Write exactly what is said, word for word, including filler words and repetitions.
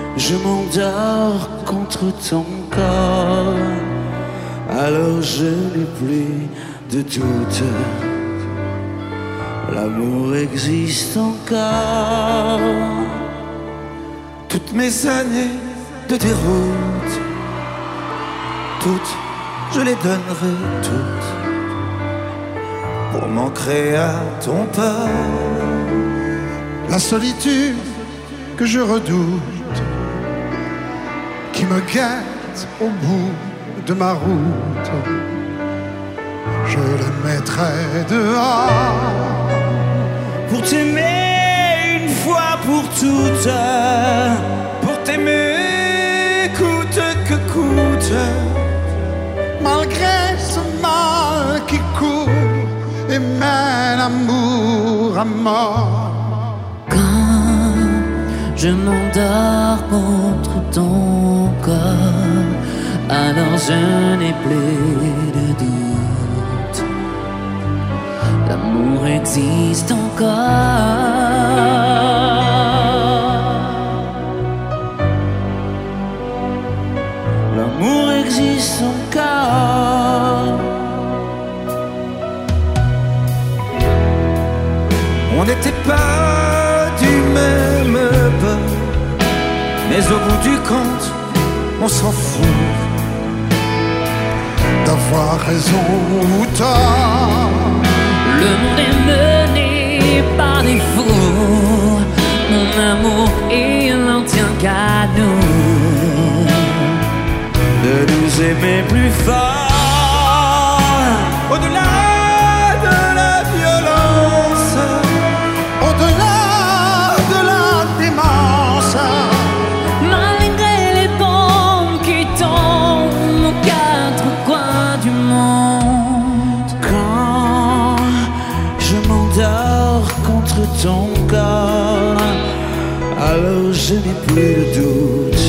je m'endors contre ton corps, alors je n'ai plus de doute, l'amour existe encore. Toutes mes années de déroute, toutes, je les donnerai toutes pour m'ancrer à ton pas. La solitude que je redoute, qui me guette au bout de ma route, je les mettrai dehors pour t'aimer une fois pour toutes, pour t'aimer coûte que coûte, malgré ce mal qui court et mène amour à mort. Quand je m'endors contre ton corps, alors je n'ai plus de doute, l'amour existe encore. L'amour existe encore. On n'était pas du même bord, mais au bout du compte, on s'en fout d'avoir raison ou tort. Le monde est mené par des fous, mon amour il n'en tient qu'à nous de nous aimer plus fort, au-delà de la violence, au-delà de la démence, malgré les bombes qui tombent aux quatre coins du monde. quand je m'endors contre ton corps, alors je n'ai plus de doute,